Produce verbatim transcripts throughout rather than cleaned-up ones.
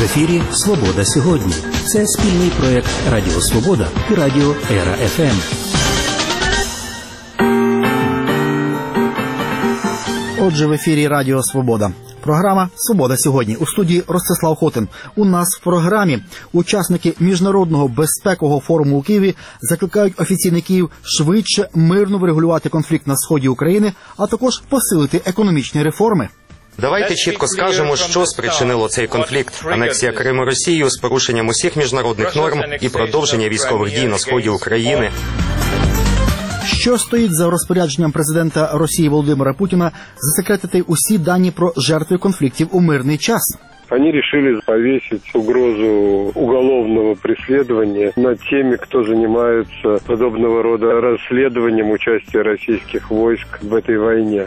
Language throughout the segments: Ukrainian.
ефірі «Свобода сьогодні». Це спільний проєкт Радіо Свобода і Радіо Ера еф ем. Отже, в ефірі Радіо Свобода. Програма «Свобода сьогодні». У студії Ростислав Хотин. У нас в програмі учасники Міжнародного безпекового форуму у Києві закликають офіційний Київ швидше мирно врегулювати конфлікт на сході України, а також посилити економічні реформи. Давайте чітко скажемо, що спричинило цей конфлікт. Анексія Криму Росією з порушенням усіх міжнародних норм і продовження військових дій на сході України. Що стоїть за розпорядженням президента Росії Володимира Путіна засекретити усі дані про жертви конфліктів у мирний час? Они решили повесить угрозу уголовного преследования над теми, кто занимается подобного рода расследованием участия российских войск в этой войне.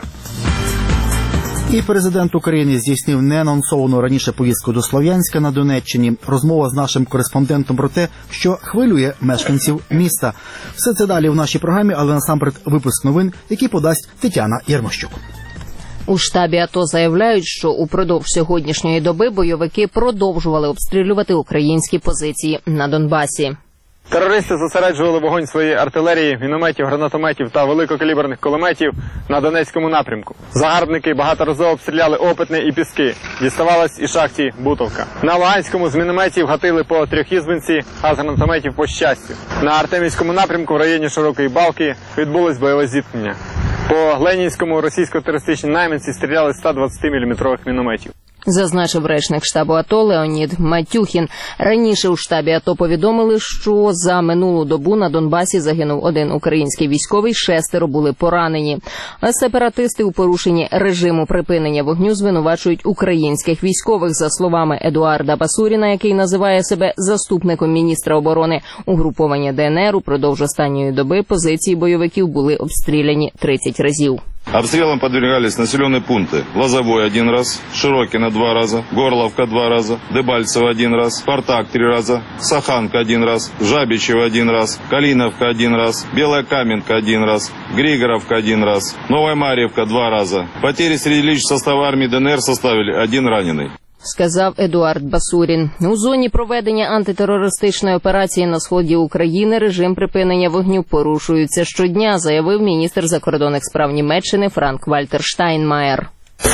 І президент України здійснив неанонсовану раніше поїздку до Слов'янська на Донеччині. Розмова з нашим кореспондентом про те, що хвилює мешканців міста. Все це далі в нашій програмі, але насамперед випуск новин, який подасть Тетяна Єрмощук. У штабі АТО заявляють, що упродовж сьогоднішньої доби бойовики продовжували обстрілювати українські позиції на Донбасі. Терористи зосереджували вогонь своєї артилерії, мінометів, гранатометів та великокаліберних кулеметів на Донецькому напрямку. Загарбники багаторазово обстріляли Опитне і Піски. Діставалась і шахті Бутовка. На Луганському з мінометів гатили по Трьохізбинці, а з гранатометів по Щастю. На Артемівському напрямку в районі Широкої Балки відбулось бойове зіткнення. По Ленінському російсько-терористичні найманці стріляли з ста двадцятиміліметрових мінометів. Зазначив речник штабу АТО Леонід Матюхін. Раніше у штабі АТО повідомили, що за минулу добу на Донбасі загинув один український військовий, шестеро були поранені. А сепаратисти у порушенні режиму припинення вогню звинувачують українських військових. За словами Едуарда Басуріна, який називає себе заступником міністра оборони, угруповання ДНР упродовж останньої доби позиції бойовиків були обстріляні тридцять разів. Обстрелам подвергались населенные пункты Лозовой один раз, Широкино два раза, Горловка два раза, Дебальцево один раз, Спартак три раза, Саханка один раз, Жабичево один раз, Калиновка один раз, Белая Каменка один раз, Григоровка один раз, Новая Марьевка два раза. Потери среди личного состава армии ДНР составили один раненый. Сказав Едуард Басурін. У зоні проведення антитерористичної операції на сході України режим припинення вогню порушується щодня, заявив міністр закордонних справ Німеччини Франк-Вальтер Штайнмаєр.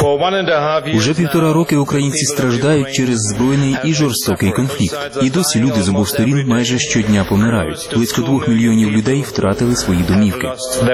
Уже півтора роки українці страждають через збройний і жорстокий конфлікт. І досі люди з обох сторін майже щодня помирають. Близько двох мільйонів людей втратили свої домівки.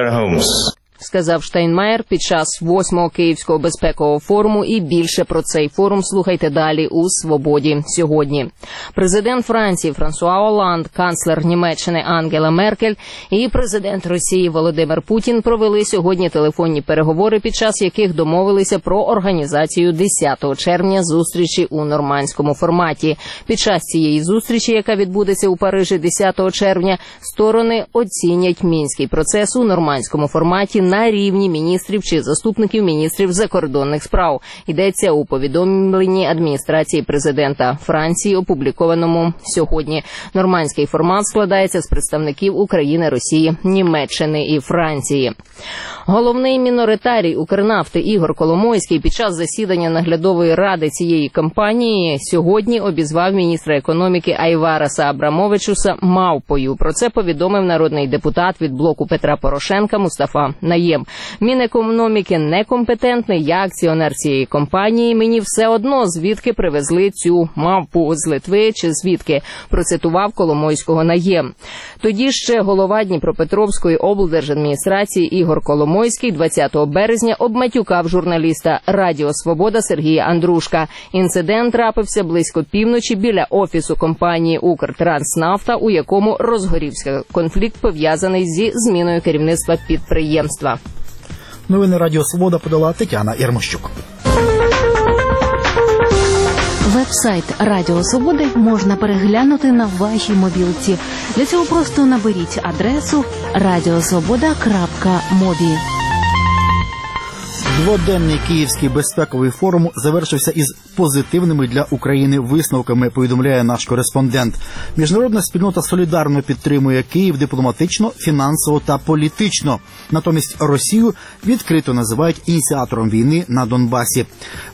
Сказав Штайнмаєр під час восьмого Київського безпекового форуму. І більше про цей форум слухайте далі у «Свободі сьогодні». Президент Франції Франсуа Оланд, канцлер Німеччини Ангела Меркель і президент Росії Володимир Путін провели сьогодні телефонні переговори, під час яких домовилися про організацію десятого червня зустрічі у нормандському форматі. Під час цієї зустрічі, яка відбудеться у Парижі десятого червня, сторони оцінять мінський процес у нормандському форматі на рівні міністрів чи заступників міністрів закордонних справ. Йдеться у повідомленні адміністрації президента Франції, опублікованому сьогодні. Нормандський формат складається з представників України, Росії, Німеччини і Франції. Головний міноритарій Укрнафти Ігор Коломойський під час засідання наглядової ради цієї компанії сьогодні обізвав міністра економіки Айвараса Абрамовичуса мавпою. Про це повідомив народний депутат від блоку Петра Порошенка Мустафа Наєм. Мінекономіки некомпетентний, я акціонер цієї компанії, мені все одно, звідки привезли цю мавпу, з Литви чи звідки, процитував Коломойського Наєм. Тоді ще голова Дніпропетровської облдержадміністрації Ігор Коломойський двадцятого березня обматюкав журналіста Радіо Свобода Сергія Андрушка. Інцидент трапився близько півночі біля офісу компанії «Укртранснафта», у якому розгорівся конфлікт, пов'язаний зі зміною керівництва підприємства. Новини Радіо Свобода подала Тетяна Єрмощук. Веб-сайт Радіо Свободи можна переглянути на вашій мобілці. Для цього просто наберіть адресу радіосвобода крапка мобі. Дводенний Київський безпековий форум завершився із позитивними для України висновками, повідомляє наш кореспондент. Міжнародна спільнота солідарно підтримує Київ дипломатично, фінансово та політично. Натомість Росію відкрито називають ініціатором війни на Донбасі.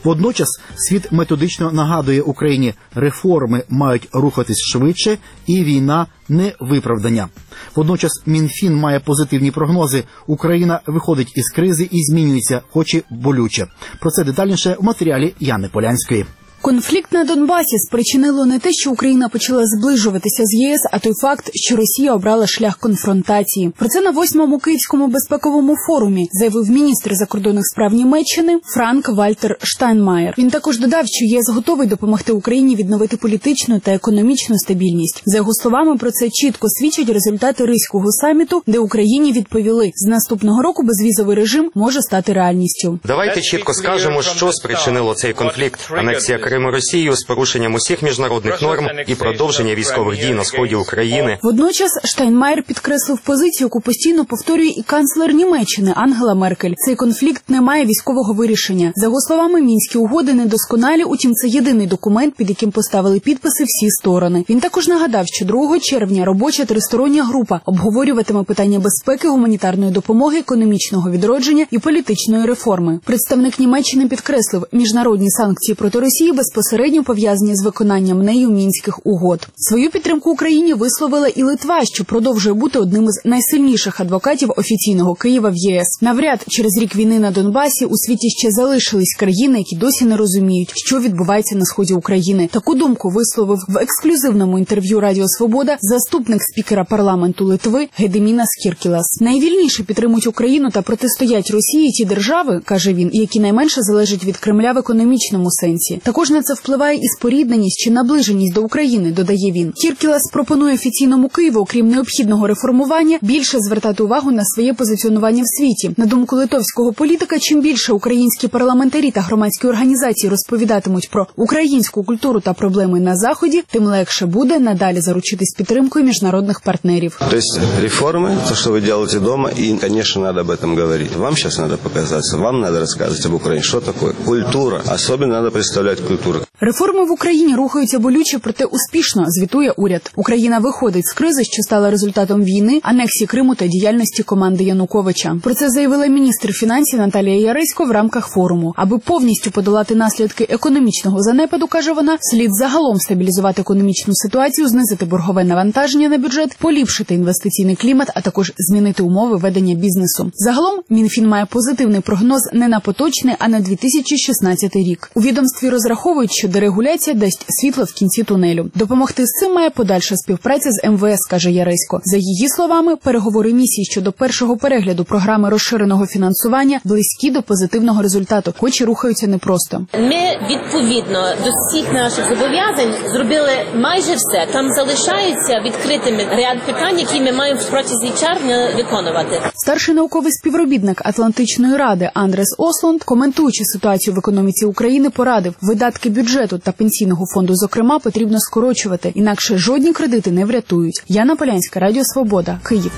Водночас світ методично нагадує Україні, реформи мають рухатись швидше і війна не виправдання. Водночас Мінфін має позитивні прогнози. Україна виходить із кризи і змінюється, хоч і болюче. Про це детальніше в матеріалі Яни Полянської. Конфлікт на Донбасі спричинило не те, що Україна почала зближуватися з ЄС, а той факт, що Росія обрала шлях конфронтації. Про це на восьмому Київському безпековому форумі заявив міністр закордонних справ Німеччини Франк-Вальтер Штайнмаєр. Він також додав, що ЄС готовий допомогти Україні відновити політичну та економічну стабільність. За його словами, про це чітко свідчать результати Ризького саміту, де Україні відповіли, з наступного року безвізовий режим може стати реальністю. Давайте чітко скажемо, що спричинило цей конфлікт. Анексія Криму Росією з порушенням усіх міжнародних норм і продовження військових дій на сході України. Водночас Штайнмаєр підкреслив позицію, яку постійно повторює і канцлер Німеччини Ангела Меркель. Цей конфлікт не має військового вирішення. За його словами, мінські угоди недосконалі, утім це єдиний документ, під яким поставили підписи всі сторони. Він також нагадав, що другого червня робоча тристороння група обговорюватиме питання безпеки, гуманітарної допомоги, економічного відродження і політичної реформи. Представник Німеччини підкреслив, міжнародні санкції проти Росії безпосередньо пов'язані з виконанням нею мінських угод. Свою підтримку Україні висловила і Литва, що продовжує бути одним із найсильніших адвокатів офіційного Києва в ЄС. Навряд через рік війни на Донбасі у світі ще залишились країни, які досі не розуміють, що відбувається на сході України. Таку думку висловив в ексклюзивному інтерв'ю Радіо Свобода заступник спікера парламенту Литви Гедимінас Кіркілас. Найвільніше підтримують Україну та протистоять Росії ті держави, каже він, які найменше залежать від Кремля в економічному сенсі. Також на це впливає і спорідненість чи наближеність до України, додає він. Кіркілас пропонує офіційному Києву, окрім необхідного реформування, більше звертати увагу на своє позиціонування в світі. На думку литовського політика, чим більше українські парламентарі та громадські організації розповідатимуть про українську культуру та проблеми на Заході, тим легше буде надалі заручитись підтримкою міжнародних партнерів. Тобто реформи, це що ви робите вдома, і, звісно, треба об этом говорити. Вам зараз треба показатися, вам треба розказувати об Україні, що таке культура, особливо треба представляти культуру. Реформи в Україні рухаються болюче, проте успішно, звітує уряд. Україна виходить з кризи, що стала результатом війни, анексії Криму та діяльності команди Януковича. Про це заявила міністр фінансів Наталія Яресько в рамках форуму. Аби повністю подолати наслідки економічного занепаду, каже вона, слід загалом стабілізувати економічну ситуацію, знизити боргове навантаження на бюджет, поліпшити інвестиційний клімат, а також змінити умови ведення бізнесу. Загалом Мінфін має позитивний прогноз не на поточний, а на дві тисячі шістнадцятий рік. У відомстві розраховують, що дерегуляція дасть світло в кінці тунелю. Допомогти з цим має подальша співпраця з ем ве ес, каже Яресько. За її словами, переговори місії щодо першого перегляду програми розширеного фінансування близькі до позитивного результату, хоч і рухаються непросто. Ми, відповідно до всіх наших зобов'язань, зробили майже все. Там залишаються відкритими ряд питань, які ми маємо протягом червня виконувати. Старший науковий співробітник Атлантичної ради Андрес Ослунд, коментуючи ситуацію в економіці України, порадив, видатки бюджету та пенсійного фонду, зокрема, потрібно скорочувати, інакше жодні кредити не врятують. Яна Полянська, Радіо Свобода, Київ.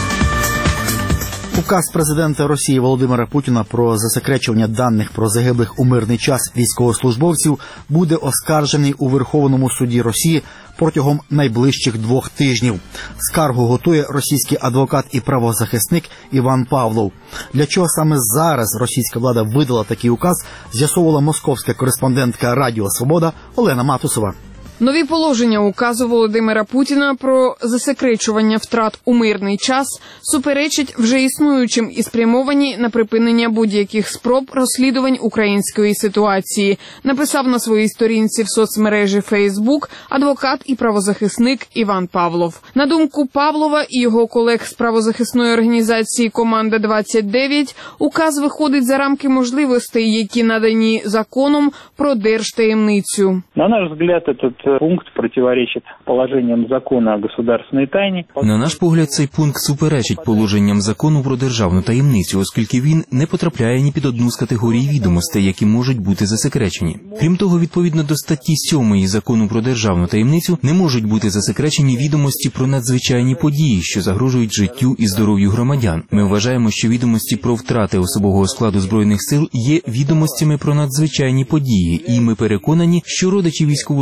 Указ президента Росії Володимира Путіна про засекречування даних про загиблих у мирний час військовослужбовців буде оскаржений у Верховному суді Росії протягом найближчих двох тижнів. Скаргу готує російський адвокат і правозахисник Іван Павлов. Для чого саме зараз російська влада видала такий указ, з'ясовувала московська кореспондентка Радіо Свобода Олена Матусова. Нові положення указу Володимира Путіна про засекречування втрат у мирний час суперечать вже існуючим і спрямовані на припинення будь-яких спроб розслідувань української ситуації, написав на своїй сторінці в соцмережі Фейсбук адвокат і правозахисник Іван Павлов. На думку Павлова і його колег з правозахисної організації «Команда двадцять дев'ять», указ виходить за рамки можливостей, які надані законом про держтаємницю. На наш взгляд, этот пункт противоречит положенням закону о государственной тайне. На наш погляд, цей пункт суперечить положенням закону про державну таємницю, оскільки він не потрапляє ні під одну з категорій відомостей, які можуть бути засекречені. Крім того, відповідно до статті сьомої закону про державну таємницю, не можуть бути засекречені відомості про надзвичайні події, що загрожують життю і здоров'ю громадян. Ми вважаємо, що відомості про втрати особового складу Збройних сил є відомостями про надзвичайні події, і ми переконані, що родичі військовослужбовців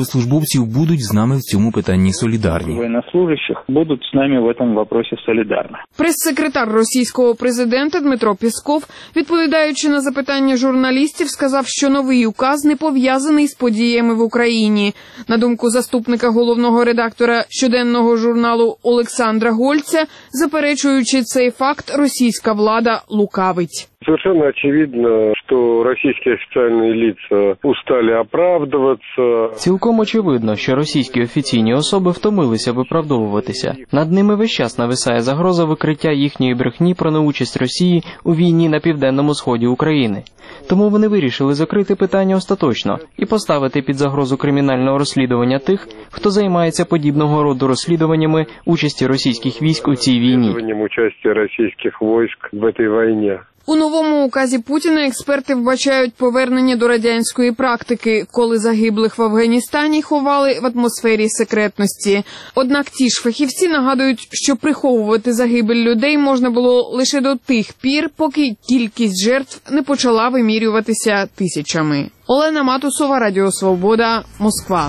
військовослужбовців будуть з нами в цьому питанні солідарні. Военнослужащих будуть з нами в этом вопросе солідарні. Прес-секретар російського президента Дмитро Пєсков, відповідаючи на запитання журналістів, сказав, що новий указ не пов'язаний з подіями в Україні. На думку заступника головного редактора щоденного журналу Олександра Гольця, заперечуючи цей факт, російська влада лукавить. Совершенно очевидно, что российские официальные лица устали оправдываться. Цілком очевидно, що російські офіційні особи втомилися виправдовуватися. Над ними весь час нависає загроза викриття їхньої брехні про неучасть Росії у війні на південному сході України. Тому вони вирішили закрити питання остаточно і поставити під загрозу кримінального розслідування тих, хто займається подібного роду розслідуваннями участі російських військ у цій війні. Участі російських військ в цій війні. У новому указі Путіна експерти вбачають повернення до радянської практики, коли загиблих в Афганістані ховали в атмосфері секретності. Однак ті ж фахівці нагадують, що приховувати загибель людей можна було лише до тих пір, поки кількість жертв не почала вимірюватися тисячами. Олена Матусова, Радіо Свобода, Москва.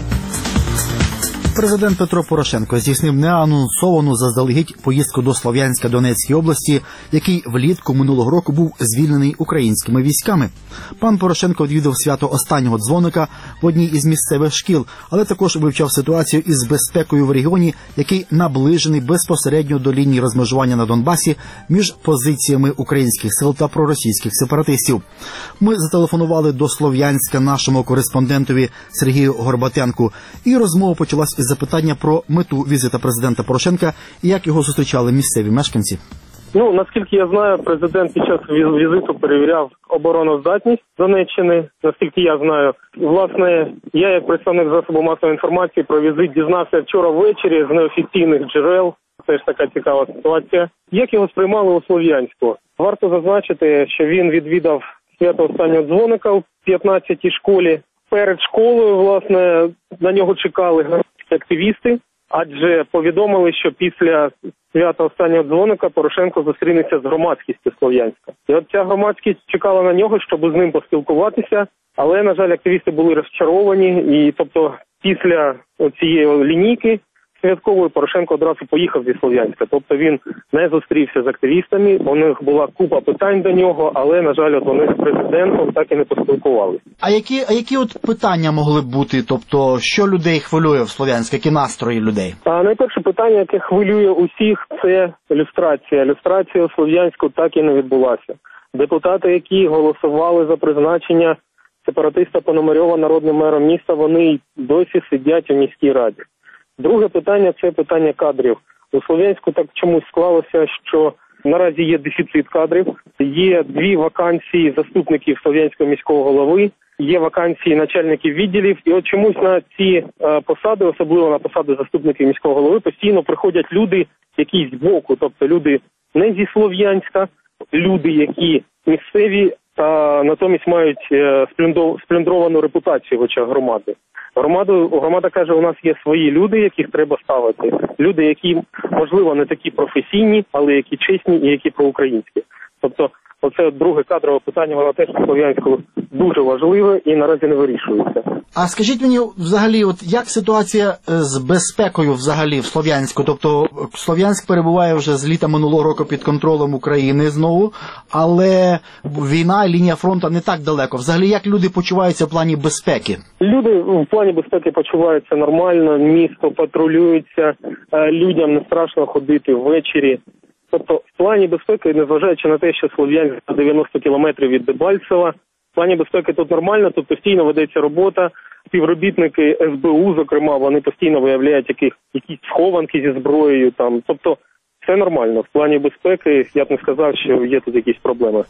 Президент Петро Порошенко здійснив неанонсовану заздалегідь поїздку до Слов'янська Донецької області, який влітку минулого року був звільнений українськими військами. Пан Порошенко відвідав свято останнього дзвоника в одній із місцевих шкіл, але також вивчав ситуацію із безпекою в регіоні, який наближений безпосередньо до лінії розмежування на Донбасі між позиціями українських сил та проросійських сепаратистів. Ми зателефонували до Слов'янська нашому кореспондентові Сергію Горбатенку, і розмова почалась із запитання про мету візита президента Порошенка і як його зустрічали місцеві мешканці. Ну, наскільки я знаю, президент під час візиту перевіряв обороноздатність Донеччини. Наскільки я знаю, власне, я як представник засобу масової інформації про візит дізнався вчора ввечері з неофіційних джерел. Це ж така цікава ситуація. Як його сприймали у Слов'янську? Варто зазначити, що він відвідав свято останнього дзвоника у п'ятнадцятій школі. Перед школою, власне, на нього чекали активісти, адже повідомили, що після свята останнього дзвоника Порошенко зустрінеться з громадськістю Слов'янська. І от ця громадськість чекала на нього, щоб з ним поспілкуватися, але, на жаль, активісти були розчаровані, і тобто після цієї лінійки святкової Порошенко одразу поїхав зі Слов'янська. Тобто він не зустрівся з активістами, у них була купа питань до нього, але, на жаль, от вони з президентом так і не поспілкувалися. А які, а які от питання могли б бути? Тобто, що людей хвилює в Слов'янську, які настрої людей? А найперше питання, яке хвилює усіх, це люстрація. Люстрація у Слов'янську так і не відбулася. Депутати, які голосували за призначення сепаратиста Пономарьова народним мером міста, вони досі сидять у міській раді. Друге питання – це питання кадрів. У Слов'янську так чомусь склалося, що наразі є дефіцит кадрів, є дві вакансії заступників Слов'янського міського голови, є вакансії начальників відділів, і от чомусь на ці е, посади, особливо на посади заступників міського голови, постійно приходять люди якісь збоку, тобто люди не зі Слов'янська, люди, які місцеві, та натомість мають е, сплюндровану репутацію в очах громади. Громаду, громада каже, у нас є свої люди, яких треба ставити. Люди, які, можливо, не такі професійні, але які чесні і які проукраїнські. Тобто, оце друге кадрове питання, воно теж в Слов'янську дуже важливе і наразі не вирішується. А скажіть мені, взагалі, от як ситуація з безпекою взагалі в Слов'янську? Тобто, Слов'янськ перебуває вже з літа минулого року під контролем України знову, але війна, лінія фронту не так далеко. Взагалі, як люди почуваються в плані безпеки? Люди в плані безпеки почуваються нормально, місто патрулюється, людям не страшно ходити ввечері. Тобто, в плані безпеки, незважаючи на те, що Слов'янськ за дев'яносто кілометрів від Дебальцева, в плані безпеки тут нормально, тут постійно ведеться робота. Співробітники ес бе у, зокрема, вони постійно виявляють яких, якісь схованки зі зброєю. Там. Тобто, все нормально. В плані безпеки я б не сказав, що є тут якісь проблеми.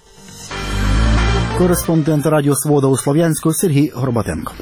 Кореспондент Радіо Свобода у Слов'янську Сергій Горбатенко.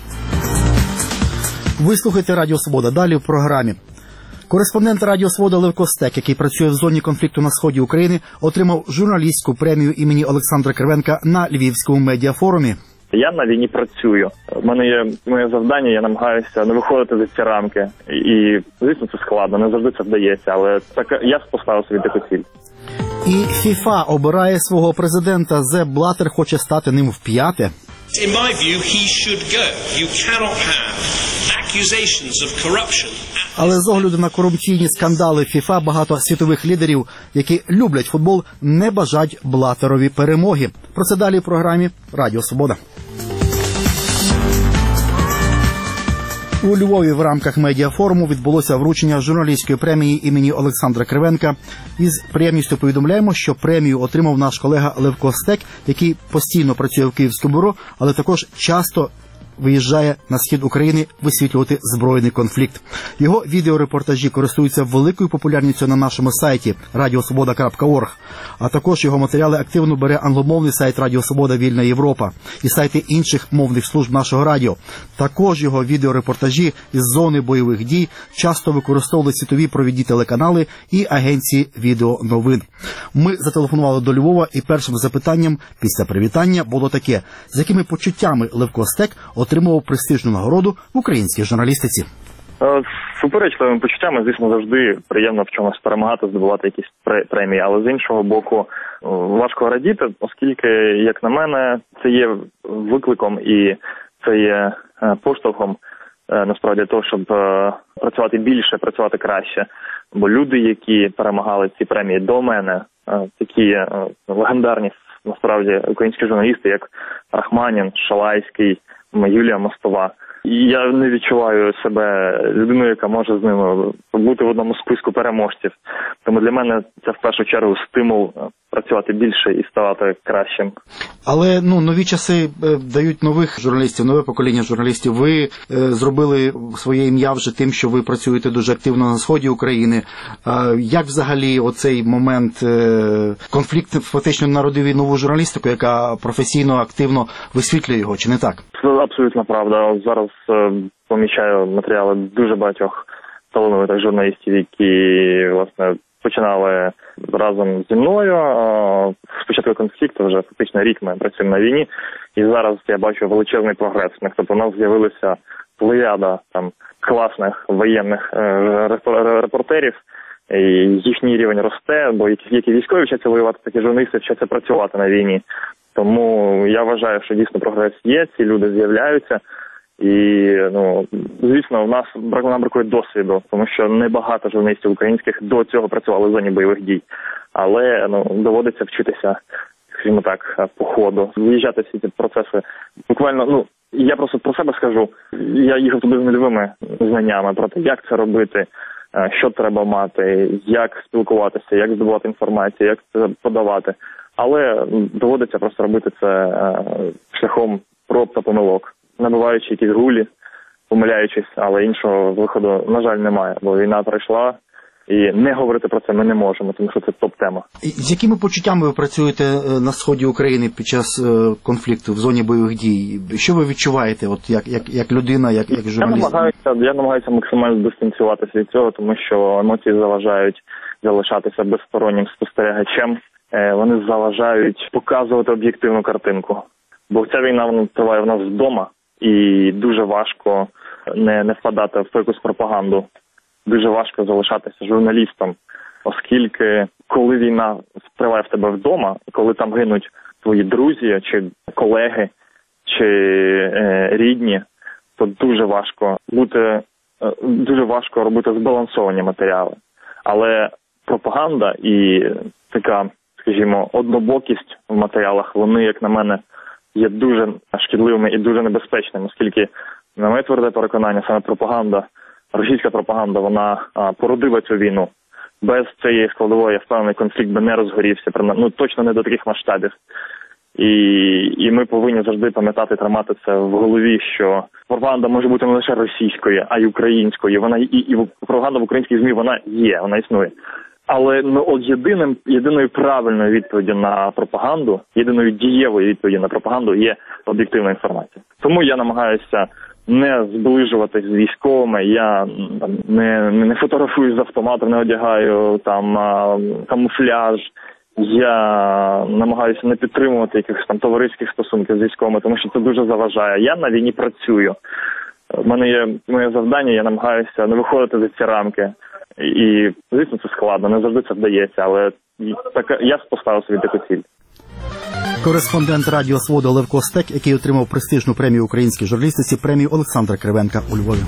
Ви слухаєте Радіо Свобода. Далі в програмі. Кореспондент Радіо Свобода Левко Стек, який працює в зоні конфлікту на сході України, отримав журналістську премію імені Олександра Кривенка на Львівському медіафорумі. Я на війні працюю. У мене є моє завдання, я намагаюся не виходити за ці рамки. І, звісно, це складно, не завжди це вдається, але так я поставив собі таку ціль. І ФІФА обирає свого президента. Зе Блаттер хоче стати ним вп'яте. In my view, he should go. You cannot have accusations of corruption. Але з огляду на корупційні скандали ФІФА багато світових лідерів, які люблять футбол, не бажають Блатерові перемоги. Про це далі в програмі «Радіо Свобода». У Львові в рамках медіафоруму відбулося вручення журналістської премії імені Олександра Кривенка. Із приємністю повідомляємо, що премію отримав наш колега Левко Стек, який постійно працює в Київському бюро, але також часто виїжджає на схід України висвітлювати збройний конфлікт. Його відеорепортажі користуються великою популярністю на нашому сайті радіо свобода крапка орг, а також його матеріали активно бере англомовний сайт Радіо Свобода Вільна Європа і сайти інших мовних служб нашого радіо. Також його відеорепортажі із зони бойових дій часто використовували світові провідні телеканали і агенції відеоновин. Ми зателефонували до Львова, і першим запитанням після привітання було таке: з якими почуттями Левко Стек отримував престижну нагороду в українській журналістиці? З суперечливими почуттями, звісно, завжди приємно в чомусь перемагати, здобувати якісь премії, але з іншого боку важко радіти, оскільки, як на мене, це є викликом і це є поштовхом, насправді, того, щоб працювати більше, працювати краще. Бо люди, які перемагали ці премії до мене, такі легендарні, насправді, українські журналісти, як Рахманін, Шалайський, Юлія Мостова. І я не відчуваю себе людиною, яка може з ними бути в одному списку переможців. Тому для мене це в першу чергу стимул працювати більше і ставати кращим. Але ну нові часи дають нових журналістів, нове покоління журналістів. Ви е, зробили своє ім'я вже тим, що ви працюєте дуже активно на сході України. Е, як взагалі оцей момент е, конфлікт фактично народив нову журналістику, яка професійно, активно висвітлює його, чи не так? Це абсолютно правда. Зараз е, помічаю матеріали дуже багатьох талановитих журналістів, які, власне, починали разом зі мною. Спочатку конфлікту, вже фактично рік ми працюємо на війні, і зараз я бачу величезний прогрес. Тобто у нас з'явилася плеяда там класних воєнних репортерів, і їхній рівень росте, бо як і військові вчаться воювати, так і журналісти вчаться працювати на війні. Тому я вважаю, що дійсно прогрес є, ці люди з'являються. І, ну, звісно, в нас нам бракує досвіду, тому що небагато журналістів українських до цього працювали в зоні бойових дій. Але, ну, доводиться вчитися, скажімо так, по ходу, виїжджати всі ці процеси. Буквально, ну, я просто про себе скажу, я їхав туди з нульовими знаннями про те, як це робити, що треба мати, як спілкуватися, як здобувати інформацію, як це подавати. Але доводиться просто робити це шляхом проб та помилок, набиваючи якісь гулі, помиляючись, але іншого виходу, на жаль, немає. Бо війна пройшла, і не говорити про це ми не можемо, тому що це топ-тема. З якими почуттями ви працюєте на сході України під час конфлікту в зоні бойових дій? Що ви відчуваєте, от як, як, як людина, як, як журналіст? Я намагаюся, я намагаюся максимально дистанціюватися від цього, тому що емоції заважають залишатися безстороннім спостерігачем. Вони заважають показувати об'єктивну картинку. Бо ця війна, вона триває в нас вдома, і дуже важко не, не впадати в якусь пропаганду. Дуже важко залишатися журналістом, оскільки коли війна триває в тебе вдома, коли там гинуть твої друзі, чи колеги, чи е, рідні, то дуже важко бути, е, дуже важко робити збалансовані матеріали. Але пропаганда і така, скажімо, однобокість в матеріалах, вони, як на мене, є дуже шкідливими і дуже небезпечними, оскільки, на моє тверде переконання, саме пропаганда, російська пропаганда, вона а, породила цю війну. Без цієї складової, я впевнений, конфлікт би не розгорівся, ну точно не до таких масштабів. І, і ми повинні завжди пам'ятати, тримати це в голові, що пропаганда може бути не лише російською, а й українською. Вона і, і пропаганда в українській ЗМІ, вона є, вона існує. Але ну, от єдиним, єдиною правильною відповіддю на пропаганду, єдиною дієвою відповіддю на пропаганду є об'єктивна інформація. Тому я намагаюся не зближуватись з військовими, я там, не, не фотографуюсь з автоматом, не одягаю там камуфляж, я намагаюся не підтримувати якихось там товариських стосунків з військовими, тому що це дуже заважає. Я на війні працюю. У мене є моє завдання, я намагаюся не виходити за ці рамки. І, звісно, це складно, не завжди це вдається, але так, я поставив собі таку ціль. Кореспондент Радіо Свобода Левко Стек, який отримав престижну премію українській журналістиці, премію Олександра Кривенка у Львові.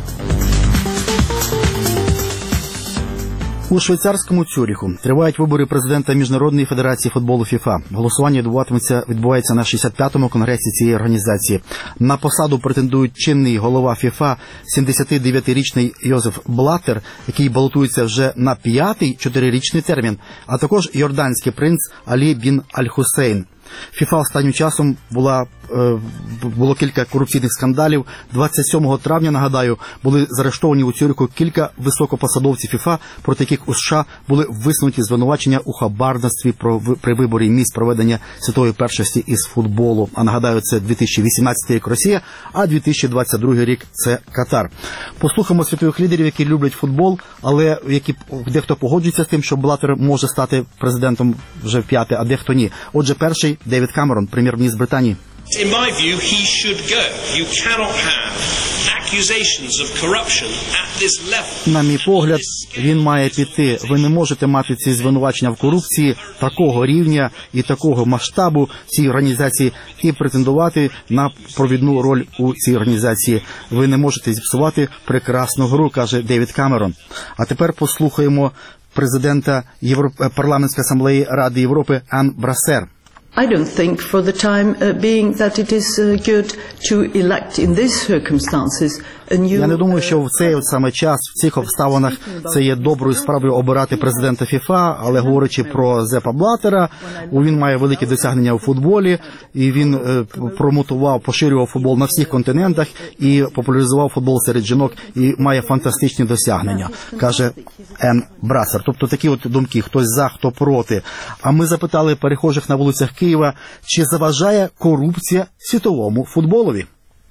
У швейцарському Цюріху тривають вибори президента Міжнародної федерації футболу ФІФА. Голосування відбуватиметься, відбувається на шістдесят п'ятому конгресі цієї організації. На посаду претендують чинний голова ФІФА, сімдесятидев'ятирічний Йозеф Блаттер, який балотується вже на п'ятий чотирирічний термін, а також йорданський принц Алі бін Аль-Хусейн. ФІФА останнім часом була, е, було кілька корупційних скандалів. двадцять сьомого травня, нагадаю, були заарештовані у Цюриху кілька високопосадовців ФІФА, проти яких у США були висунуті звинувачення у хабарництві при виборі місць проведення світової першості із футболу. А нагадаю, це дві тисячі вісімнадцятий рік Росія, а дві тисячі двадцять другий рік це Катар. Послухаємо світових лідерів, які люблять футбол, але які дехто погоджується з тим, що Блаттер може стати президентом вже вп'яте, а дехто ні. Отже, перший Девід Камерон, прем'єр-міністр Британії. In my view, he should go. You cannot have accusations of corruption at this level. На мій погляд, він має піти. Ви не можете мати ці звинувачення в корупції такого рівня і такого масштабу в цій організації і претендувати на провідну роль у цій організації. Ви не можете зіпсувати прекрасну гру, каже Девід Камерон. А тепер послухаємо президента Європ... парламентської асамблеї Ради Європи Ан Брасер. I don't think for the time uh, being that it is uh, good to elect in these circumstances a new... Я не думаю, що в цей от саме час, в цих обставинах, це є доброю справою обирати президента ФІФА, але говорячи про Зепа Блаттера, він має великі досягнення у футболі, і він е, промотував, поширював футбол на всіх континентах і популяризував футбол серед жінок, і має фантастичні досягнення, каже Ен Брасер. Тобто такі от думки, хтось за, хто проти. А ми запитали перехожих на вулицях Києва, чи заважає корупція світовому футболові?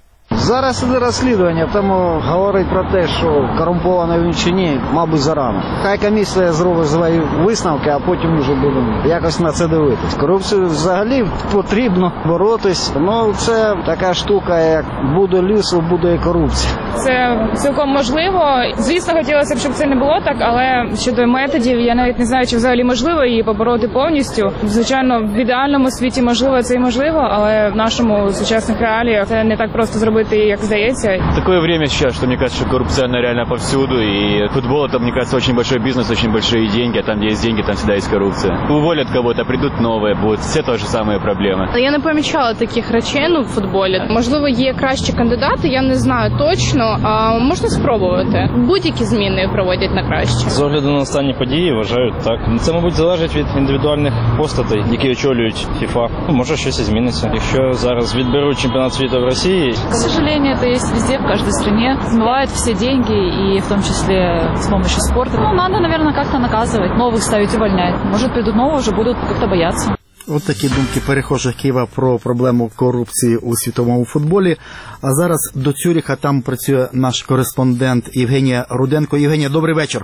Зараз іде розслідування, тому говорити про те, що корумпований він чи ні, мабуть, зарано. Хай комісія зробить свої висновки, а потім вже будемо якось на це дивитись. Корупцію взагалі потрібно боротись, ну це така штука, як буде лісу, буде і корупція. Це цілком можливо. Звісно, хотілося б, щоб це не було так, але щодо методів, я навіть не знаю, чи взагалі можливо її побороти повністю. Звичайно, в ідеальному світі можливо це і можливо, але в нашому сучасних реаліях це не так просто зробити, як здається. Такое время сейчас, что мне кажется, что коррупция она реально повсюду, и футбол это, мне кажется, очень большой бизнес, очень большие деньги, а там, где есть деньги, там всегда есть коррупция. Уволят кого-то, придут новые, будут все те ж самые проблеми. Я не помічала таких речей ну, в футболі. Можливо, є кращі кандидати, я не знаю точно, а можна спробувати. Будь-які зміни проводять на краще. З огляду на останні події, вважаю, так. Це, мабуть, залежить від індивідуальних постатей, які очолюють ФІФА. Ну, може, щось і зміниться. Якщо зараз відберуть чемпіонат світу в Росії... К сожалению, это есть везде, в каждой стране. Смывают все деньги, и в том числе с помощью спорта. Ну, надо, наверное, как-то наказывать, новых ставить, увольнять. Может, придут новые, уже будут как-то бояться. От такі думки перехожих Києва про проблему корупції у світовому футболі. А зараз до Цюріха, там працює наш кореспондент Євгенія Руденко. Євгенія, добрий вечір.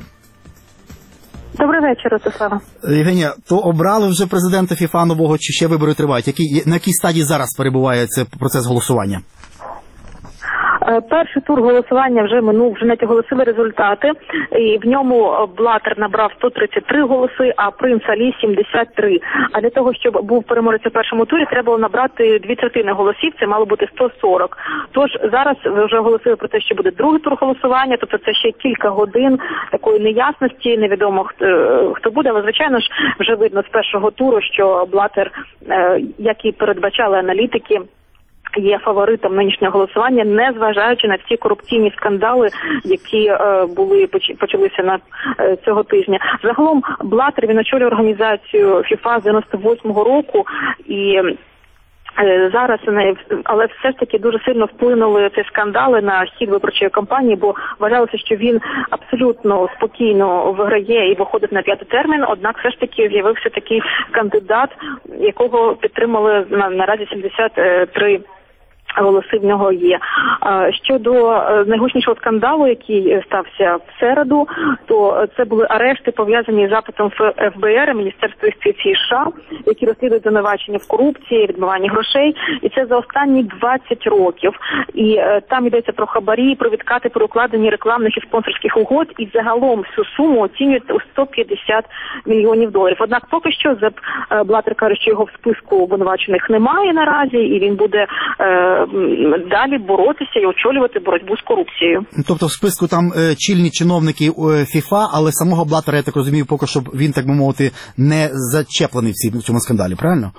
Добрий вечір, Ростислава. Евгенія, то обрали вже президента ФІФА нового, чи ще вибори тривають? Які, на якій стадії зараз перебуває цей процес голосування? Перший тур голосування вже минув, вже навіть оголосили результати, і в ньому Блаттер набрав сто тридцять три голоси, а принц Алі сімдесят три. А для того, щоб був переможець у першому турі, треба було набрати дві третини голосів, це мало бути сто сорок. Тож зараз ви вже оголосили про те, що буде другий тур голосування, тобто це ще кілька годин такої неясності, невідомо хто, хто буде, але звичайно ж вже видно з першого туру, що Блаттер, як і передбачали аналітики, є фаворитом нинішнього голосування, не зважаючи на всі корупційні скандали, які е, були почалися на е, цього тижня. Загалом Блаттер, він очолює організацію ФІФА з дев'яносто восьмого року, і е, зараз, але все ж таки дуже сильно вплинули ці скандали на хід виборчої кампанії, бо вважалося, що він абсолютно спокійно виграє і виходить на п'ятий термін, однак все ж таки з'явився такий кандидат, якого підтримали на, наразі сімдесят три голоси в нього є. Щодо найгучнішого скандалу, який стався в середу, то це були арешти, пов'язані з запитом еф бе ер, Міністерства юстиції США, які розслідують звинувачення в корупції, відмиванні грошей. І це за останні двадцять років. І там йдеться про хабарі, про відкати, про укладені рекламних і спонсорських угод. І загалом всю суму оцінюють у сто п'ятдесят мільйонів доларів. Однак поки що Зеп Блаттер каже, що його в списку обвинувачених немає наразі, і він буде е, далі боротися і очолювати боротьбу з корупцією. Тобто в списку там е, чільні чиновники е, ФІФА, але самого Блаттера, я так розумію, поки що він, так би мовити, не зачеплений в цьому скандалі, правильно?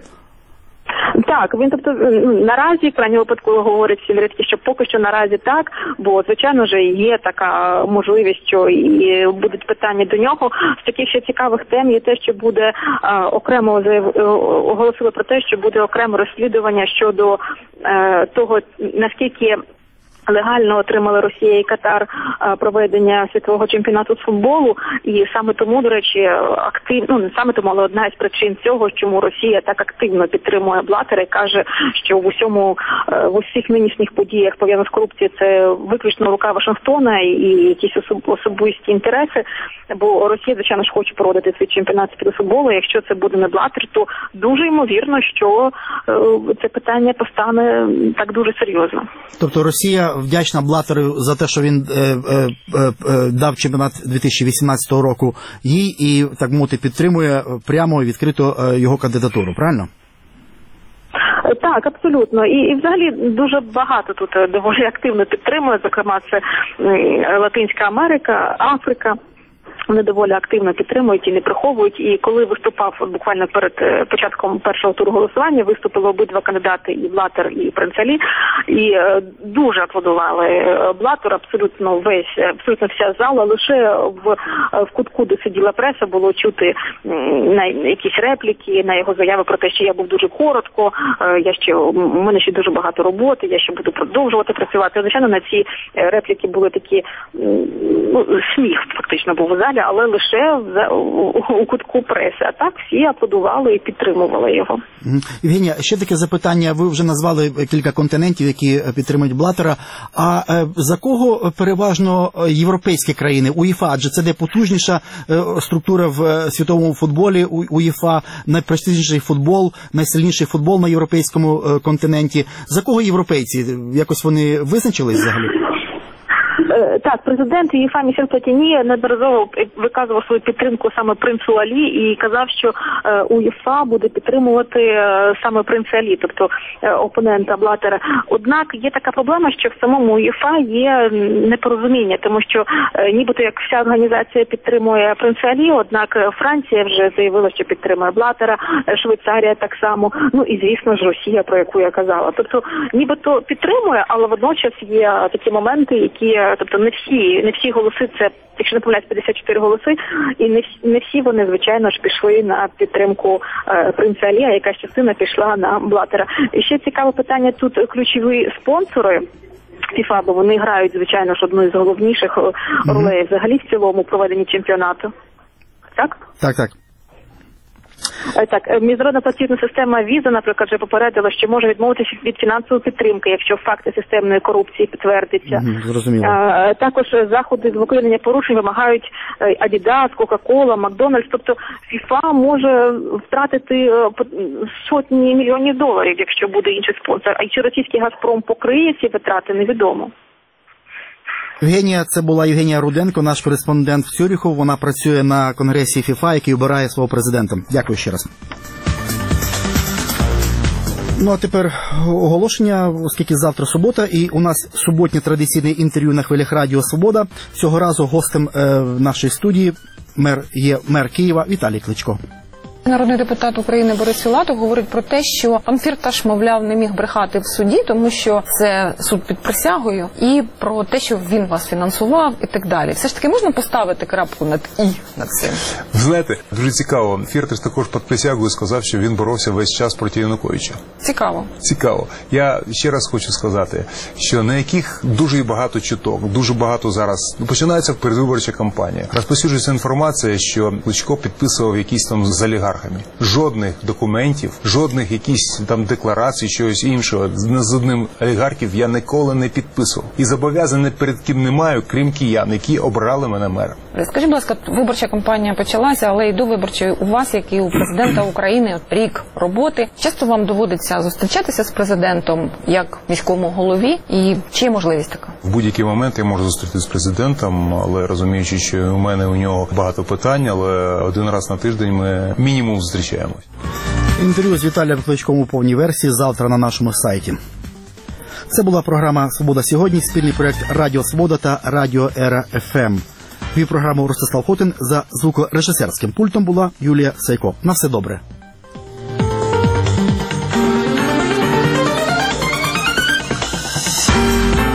Так, він, тобто, наразі, в крайньому випадку, говорить Сільрицький, що поки що наразі так, бо, звичайно ж, є така можливість, що і будуть питання до нього. З таких ще цікавих тем є те, що буде а, окремо заяв... оголосили про те, що буде окреме розслідування щодо а, того, наскільки легально отримали Росія і Катар проведення світового чемпіонату з футболу, і саме тому, до речі, актив, ну не саме тому, але одна із причин цього, чому Росія так активно підтримує Блаттера і каже, що в усьому, в усіх нинішніх подіях пов'язаних з корупцією це виключно рука Вашингтона і якісь особ, особисті інтереси, бо Росія, звичайно ж, хоче проводити свій чемпіонат світового футболу. Якщо це буде не Блаттер, то дуже ймовірно, що це питання постане так дуже серйозно. Тобто Росія вдячна Блаттеру за те, що він е, е, е, дав чемпіонат дві тисячі вісімнадцятого року їй і, так мовити, підтримує прямо і відкрито його кандидатуру, правильно? Так, абсолютно. І, і взагалі дуже багато тут доволі активно підтримує, зокрема це Латинська Америка, Африка. Вони доволі активно підтримують і не приховують. І коли виступав буквально перед початком першого туру голосування, виступили обидва кандидати, і Блаттер, і Принц Алі, і дуже аплодували Блаттеру, абсолютно весь, абсолютно вся зала. Лише в, в кутку, де сиділа преса, було чути на якісь репліки, на його заяви про те, що я був дуже коротко, я ще, у мене ще дуже багато роботи, я ще буду продовжувати працювати. Звичайно, на ці репліки були такі, ну, сміх фактично був у залі, але лише у кутку преси. А так всі аплодували і підтримували його. Євгенія, ще таке запитання. Ви вже назвали кілька континентів, які підтримують Блаттера. А за кого переважно європейські країни? УЄФА, адже це де потужніша структура в світовому футболі. УЄФА найпрестижніший футбол, найсильніший футбол на європейському континенті. За кого європейці? Якось вони визначились взагалі? Так, президент УЄФА Мішель Платіні неодноразово виказував свою підтримку саме принцу Алі і казав, що УЄФА буде підтримувати саме принца Алі, тобто опонента Блаттера. Однак є така проблема, що в самому УЄФА є непорозуміння, тому що нібито як вся організація підтримує принца Алі, однак Франція вже заявила, що підтримує Блаттера, Швейцарія так само, ну і звісно ж Росія, про яку я казала. Тобто нібито підтримує, але водночас є такі моменти, які тобто не всі, не всі голоси, це, якщо не помиляюсь, п'ятдесят чотири голоси, і не, не всі вони, звичайно ж, пішли на підтримку е, принца Алі, а якась частина пішла на Блаттера. І ще цікаве питання, тут ключові спонсори ФІФА, бо вони грають, звичайно ж, одну із головніших ролей взагалі в цілому проведенні чемпіонату. Так? Так, так. Так, міжнародна платіжна система Віза, наприклад, вже попередила, що може відмовитися від фінансової підтримки, якщо факти системної корупції підтвердяться. Зрозуміло. А, також заходи з викорінення порушень вимагають Adidas, Coca-Cola, Макдональдс. Тобто ФІФА може втратити сотні мільйонів доларів, якщо буде інший спонсор. А якщо російський Газпром покриє ці витрати, невідомо. Євгенія, це була Євгенія Руденко, наш кореспондент в Цюріху. Вона працює на конгресі ФІФА, який обирає свого президента. Дякую ще раз. Ну, а тепер оголошення, оскільки завтра субота, і у нас суботнє традиційне інтерв'ю на хвилях Радіо Свобода. Цього разу гостем е, нашої студії мер, є мер Києва Віталій Кличко. Народний депутат України Борис Філатов говорить про те, що пан Фірташ, мовляв, не міг брехати в суді, тому що це суд під присягою, і про те, що він вас фінансував і так далі. Все ж таки можна поставити крапку над «і» над цим? Знаєте, дуже цікаво. Фірташ також під присягою сказав, що він боровся весь час проти Януковича. Цікаво. Цікаво. Я ще раз хочу сказати, що на яких дуже багато чуток, дуже багато зараз починається передвиборча кампанія. Розповсюджується інформація, що Кличко підписував якісь там з олігархами олігархами. Жодних документів, жодних якісь там декларацій, чогось іншого з одним олігархів я ніколи не підписував. І зобов'язаний перед ким не маю, крім киян, які обрали мене мером. Скажіть, будь ласка, виборча кампанія почалася, але і до виборчої у вас, як і у президента України, от рік роботи. Часто вам доводиться зустрічатися з президентом як міському голові, і чи є можливість така? В будь-який момент я можу зустрітися з президентом, але розуміючи, що у мене у нього багато питань, але один раз на тиждень ми мінімум зустрічаємось. Інтерв'ю з Віталієм Кличком у повній версії завтра на нашому сайті. Це була програма «Свобода сьогодні», спільний проєкт Радіо Свобода та Радіо Ера еф ем. Вів програму Ростислав Хотин, за звукорежисерським пультом була Юлія Сайко. На все добре.